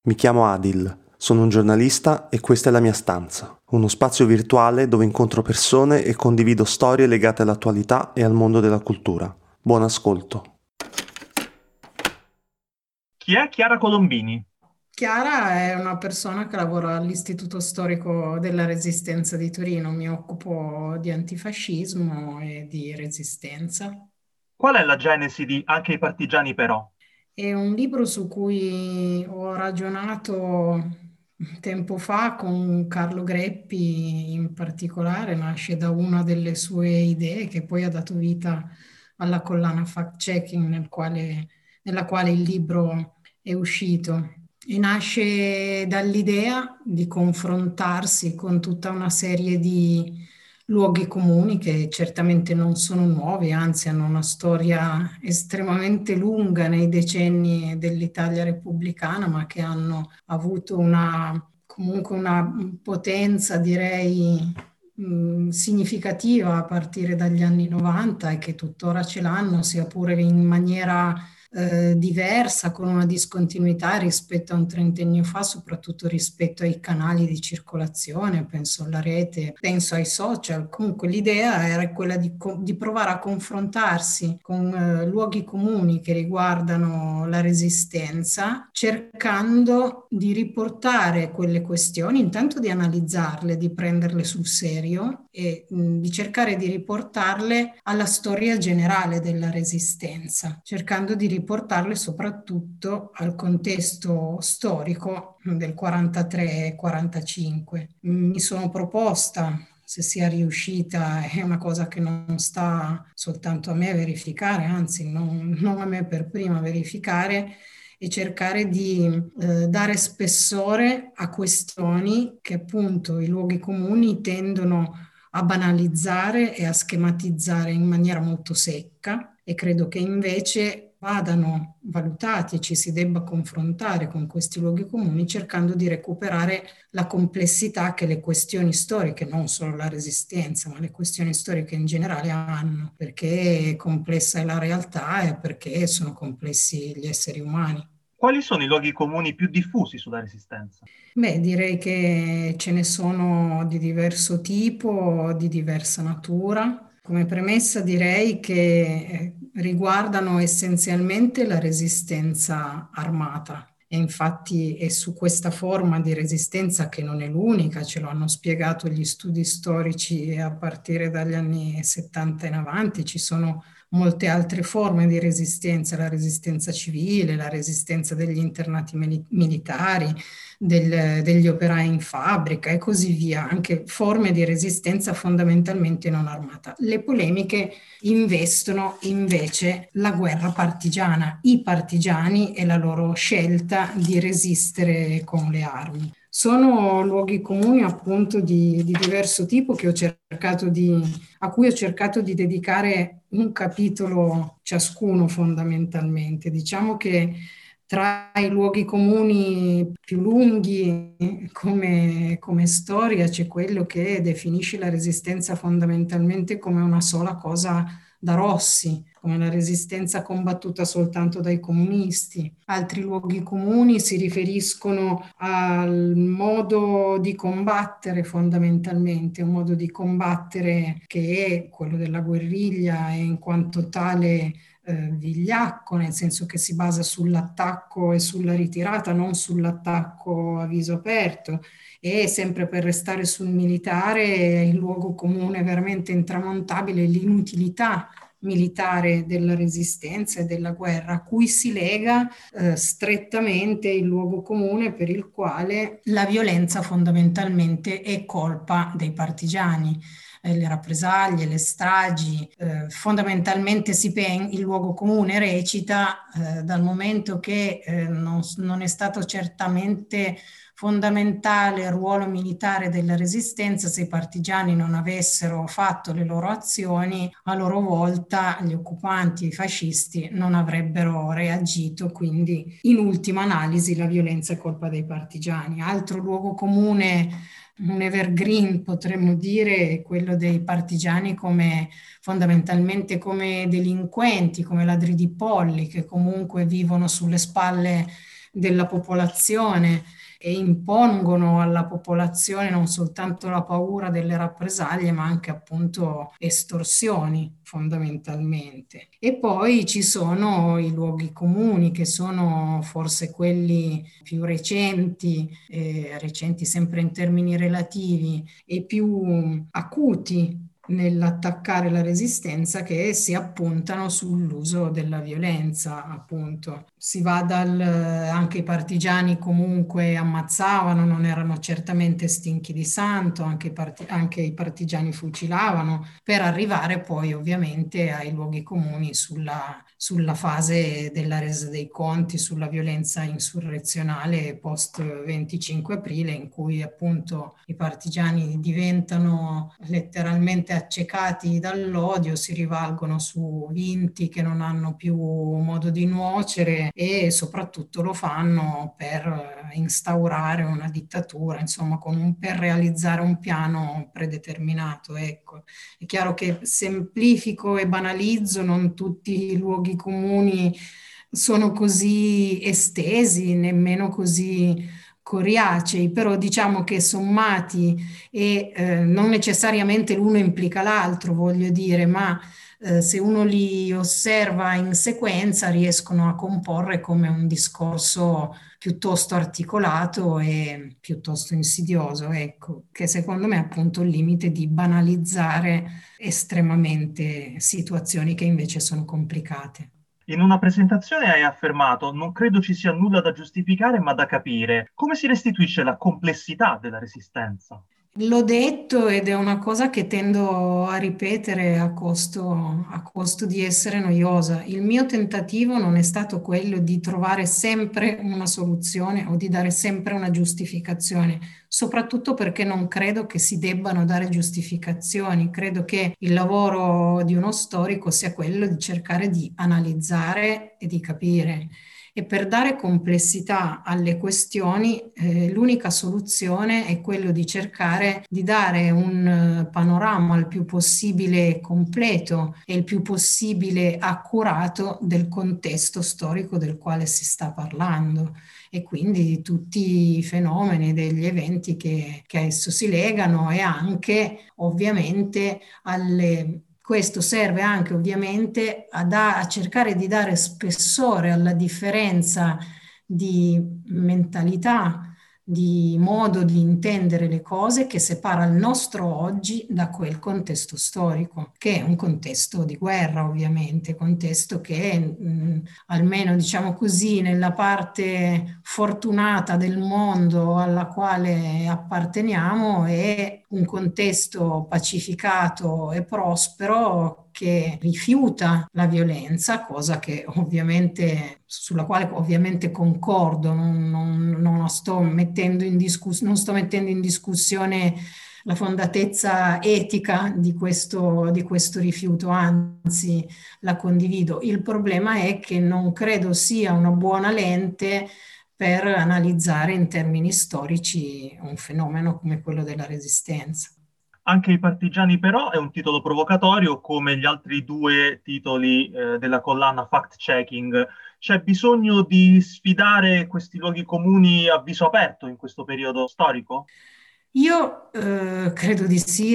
Mi chiamo Adil, sono un giornalista e questa è la mia stanza, uno spazio virtuale dove incontro persone e condivido storie legate all'attualità e al mondo della cultura. Buon ascolto. Chi è Chiara Colombini? Chiara è una persona che lavora all'Istituto Storico della Resistenza di Torino. Mi occupo di antifascismo e di resistenza. Qual è la genesi di Anche i partigiani però? È un libro su cui ho ragionato tempo fa con Carlo Greppi in particolare, nasce da una delle sue idee che poi ha dato vita alla collana Fact Checking nella quale il libro è uscito. E nasce dall'idea di confrontarsi con tutta una serie di luoghi comuni che certamente non sono nuovi, anzi hanno una storia estremamente lunga nei decenni dell'Italia repubblicana, ma che hanno avuto comunque una potenza, direi, significativa a partire dagli anni 90 e che tuttora ce l'hanno, sia pure in maniera diversa, con una discontinuità rispetto a un trentennio fa, soprattutto rispetto ai canali di circolazione, penso alla rete, penso ai social. Comunque l'idea era quella di provare a confrontarsi con luoghi comuni che riguardano la resistenza, cercando di riportare quelle questioni, intanto di analizzarle, di prenderle sul serio e di cercare di riportarle alla storia generale della resistenza, cercando di riportarle soprattutto al contesto storico del 43-45. Mi sono proposta, se sia riuscita, è una cosa che non sta soltanto a me verificare, anzi non a me per prima verificare, e cercare di dare spessore a questioni che appunto i luoghi comuni tendono a banalizzare e a schematizzare in maniera molto secca, e credo che invece vadano valutati e ci si debba confrontare con questi luoghi comuni cercando di recuperare la complessità che le questioni storiche, non solo la resistenza, ma le questioni storiche in generale hanno, perché complessa è la realtà e perché sono complessi gli esseri umani. Quali sono i luoghi comuni più diffusi sulla Resistenza? Beh, direi che ce ne sono di diverso tipo, di diversa natura. Come premessa direi che riguardano essenzialmente la resistenza armata. E infatti è su questa forma di resistenza, che non è l'unica, ce lo hanno spiegato gli studi storici a partire dagli anni 70 in avanti, ci sono molte altre forme di resistenza, la resistenza civile, la resistenza degli internati militari, degli operai in fabbrica e così via, anche forme di resistenza fondamentalmente non armata. Le polemiche investono invece la guerra partigiana, i partigiani e la loro scelta di resistere con le armi. Sono luoghi comuni appunto di diverso tipo a cui ho cercato di dedicare un capitolo ciascuno fondamentalmente. Diciamo che tra i luoghi comuni più lunghi come storia c'è quello che definisce la resistenza fondamentalmente come una sola cosa da Rossi, come la resistenza combattuta soltanto dai comunisti. Altri luoghi comuni si riferiscono al modo di combattere fondamentalmente, un modo di combattere che è quello della guerriglia e in quanto tale vigliacco, nel senso che si basa sull'attacco e sulla ritirata, non sull'attacco a viso aperto. E sempre per restare sul militare, il luogo comune veramente intramontabile è l'inutilità militare della resistenza e della guerra, a cui si lega strettamente il luogo comune per il quale la violenza fondamentalmente è colpa dei partigiani. Le rappresaglie, le stragi, fondamentalmente il luogo comune recita dal momento che non è stato certamente fondamentale il ruolo militare della resistenza, se i partigiani non avessero fatto le loro azioni, a loro volta gli occupanti, i fascisti, non avrebbero reagito, quindi in ultima analisi la violenza è colpa dei partigiani. Altro luogo comune, un evergreen potremmo dire, è quello dei partigiani come fondamentalmente come delinquenti, come ladri di polli che comunque vivono sulle spalle della popolazione e impongono alla popolazione non soltanto la paura delle rappresaglie, ma anche appunto estorsioni fondamentalmente. E poi ci sono i luoghi comuni che sono forse quelli più recenti sempre in termini relativi e più acuti nell'attaccare la resistenza, che si appuntano sull'uso della violenza, appunto. Si va anche i partigiani comunque ammazzavano, non erano certamente stinchi di santo, anche i partigiani fucilavano, per arrivare poi ovviamente ai luoghi comuni sulla fase della resa dei conti, sulla violenza insurrezionale post 25 aprile, in cui appunto i partigiani diventano letteralmente accecati dall'odio, si rivalgono su vinti che non hanno più modo di nuocere e soprattutto lo fanno per instaurare una dittatura, insomma, per realizzare un piano predeterminato. Ecco. È chiaro che semplifico e banalizzo, non tutti i luoghi comuni sono così estesi, nemmeno così coriacei, però diciamo che sommati e non necessariamente l'uno implica l'altro, voglio dire, ma se uno li osserva in sequenza riescono a comporre come un discorso piuttosto articolato e piuttosto insidioso, ecco, che secondo me è appunto il limite di banalizzare estremamente situazioni che invece sono complicate. In una presentazione hai affermato: non credo ci sia nulla da giustificare, ma da capire. Come si restituisce la complessità della resistenza? L'ho detto ed è una cosa che tendo a ripetere a costo di essere noiosa. Il mio tentativo non è stato quello di trovare sempre una soluzione o di dare sempre una giustificazione, soprattutto perché non credo che si debbano dare giustificazioni. Credo che il lavoro di uno storico sia quello di cercare di analizzare e di capire. E per dare complessità alle questioni, l'unica soluzione è quello di cercare di dare un panorama il più possibile completo e il più possibile accurato del contesto storico del quale si sta parlando e quindi di tutti i fenomeni, degli eventi che a esso si legano e anche ovviamente alle questo serve anche ovviamente a cercare di dare spessore alla differenza di mentalità, di modo di intendere le cose che separa il nostro oggi da quel contesto storico, che è un contesto di guerra ovviamente, contesto che almeno diciamo così nella parte fortunata del mondo alla quale apparteniamo è un contesto pacificato e prospero che rifiuta la violenza, cosa che ovviamente, sulla quale ovviamente concordo, non sto mettendo non sto mettendo in discussione la fondatezza etica di questo rifiuto, anzi la condivido. Il problema è che non credo sia una buona lente per analizzare in termini storici un fenomeno come quello della resistenza. Anche i partigiani però è un titolo provocatorio come gli altri due titoli della collana Fact Checking. C'è bisogno di sfidare questi luoghi comuni a viso aperto in questo periodo storico? Io credo di sì,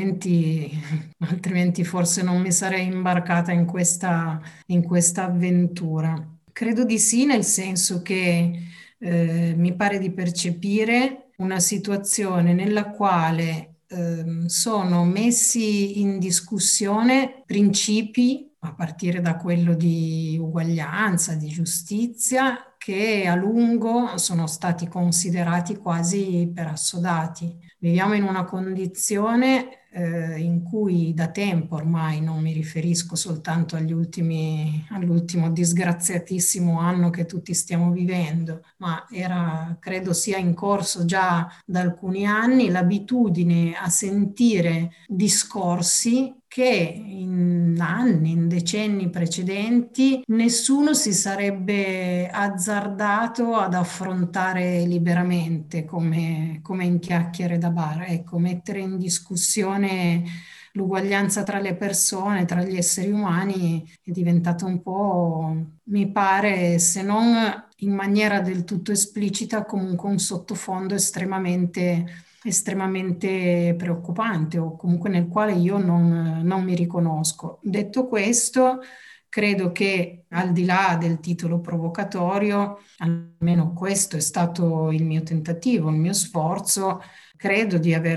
altrimenti forse non mi sarei imbarcata in questa avventura. Credo di sì, nel senso che mi pare di percepire una situazione nella quale sono messi in discussione principi, a partire da quello di uguaglianza, di giustizia, che a lungo sono stati considerati quasi per assodati. Viviamo in una condizione in cui da tempo ormai, non mi riferisco soltanto all'ultimo disgraziatissimo anno che tutti stiamo vivendo, ma credo sia in corso già da alcuni anni l'abitudine a sentire discorsi che in anni, in decenni precedenti, nessuno si sarebbe azzardato ad affrontare liberamente come in chiacchiere da bar. Ecco, mettere in discussione l'uguaglianza tra le persone, tra gli esseri umani, è diventato un po', mi pare, se non in maniera del tutto esplicita comunque un sottofondo estremamente preoccupante o comunque nel quale io non mi riconosco. Detto questo, credo che al di là del titolo provocatorio, almeno questo è stato il mio tentativo, il mio sforzo. Credo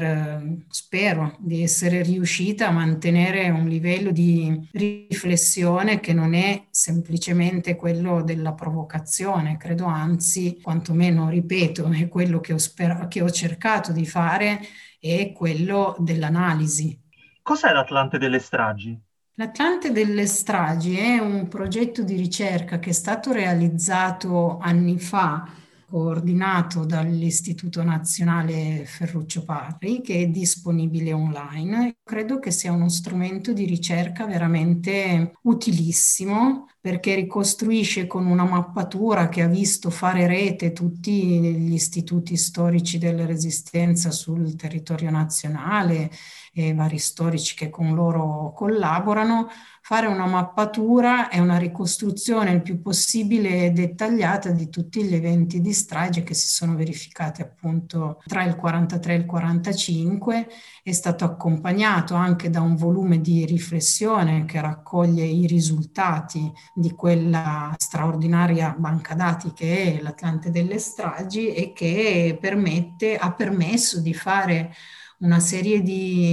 spero di essere riuscita a mantenere un livello di riflessione che non è semplicemente quello della provocazione, credo anzi, quantomeno ripeto, è quello che ho cercato di fare, è quello dell'analisi. Cos'è l'Atlante delle stragi? L'Atlante delle stragi è un progetto di ricerca che è stato realizzato anni fa, coordinato dall'Istituto Nazionale Ferruccio Parri, che è disponibile online. Credo che sia uno strumento di ricerca veramente utilissimo perché ricostruisce con una mappatura che ha visto fare rete tutti gli istituti storici della Resistenza sul territorio nazionale e vari storici che con loro collaborano, fare una mappatura e una ricostruzione il più possibile dettagliata di tutti gli eventi di strage che si sono verificati appunto tra il 43 e il 45. È stato accompagnato anche da un volume di riflessione che raccoglie i risultati di quella straordinaria banca dati che è l'Atlante delle stragi e che ha permesso di fare una serie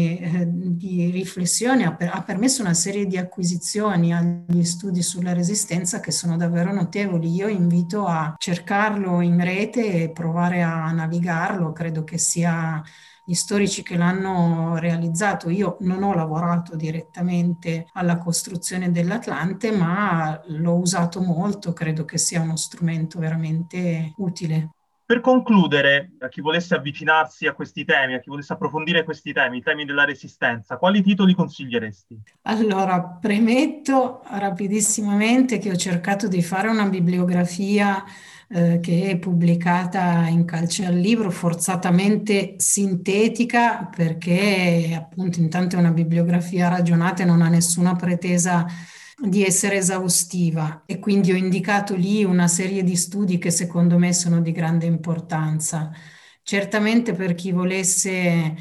di riflessioni, ha permesso una serie di acquisizioni agli studi sulla resistenza che sono davvero notevoli. Io invito a cercarlo in rete e provare a navigarlo, credo che sia gli storici che l'hanno realizzato. Io non ho lavorato direttamente alla costruzione dell'Atlante, ma l'ho usato molto, credo che sia uno strumento veramente utile. Per concludere, a chi volesse avvicinarsi a questi temi, a chi volesse approfondire questi temi, i temi della resistenza, quali titoli consiglieresti? Allora, premetto rapidissimamente che ho cercato di fare una bibliografia che è pubblicata in Calce al Libro, forzatamente sintetica, perché appunto intanto è una bibliografia ragionata e non ha nessuna pretesa di essere esaustiva e quindi ho indicato lì una serie di studi che secondo me sono di grande importanza. Certamente per chi volesse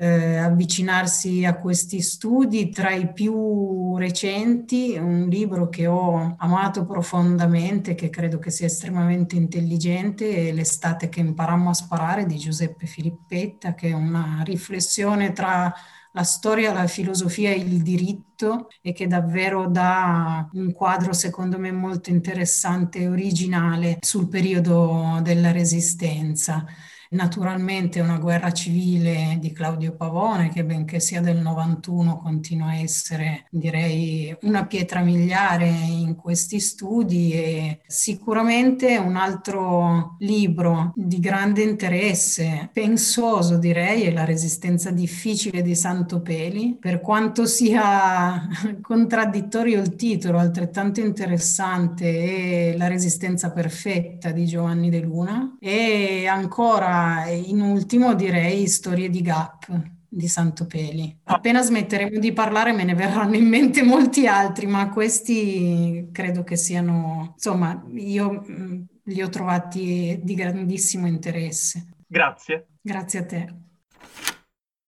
avvicinarsi a questi studi, tra i più recenti, un libro che ho amato profondamente, che credo che sia estremamente intelligente, è L'estate che imparammo a sparare di Giuseppe Filippetta, che è una riflessione tra la storia, la filosofia e il diritto e che davvero dà un quadro secondo me molto interessante e originale sul periodo della Resistenza. Naturalmente una guerra civile di Claudio Pavone, che benché sia del 91 continua a essere, direi, una pietra miliare in questi studi, e sicuramente un altro libro di grande interesse, pensoso direi, è La resistenza difficile di Santopeli. Per quanto sia contraddittorio il titolo, altrettanto interessante è La resistenza perfetta di Giovanni De Luna, e ancora in ultimo direi Storie di Gap di Santopeli. Appena smetteremo di parlare me ne verranno in mente molti altri, ma questi credo che siano, insomma, io li ho trovati di grandissimo interesse. Grazie. Grazie a te.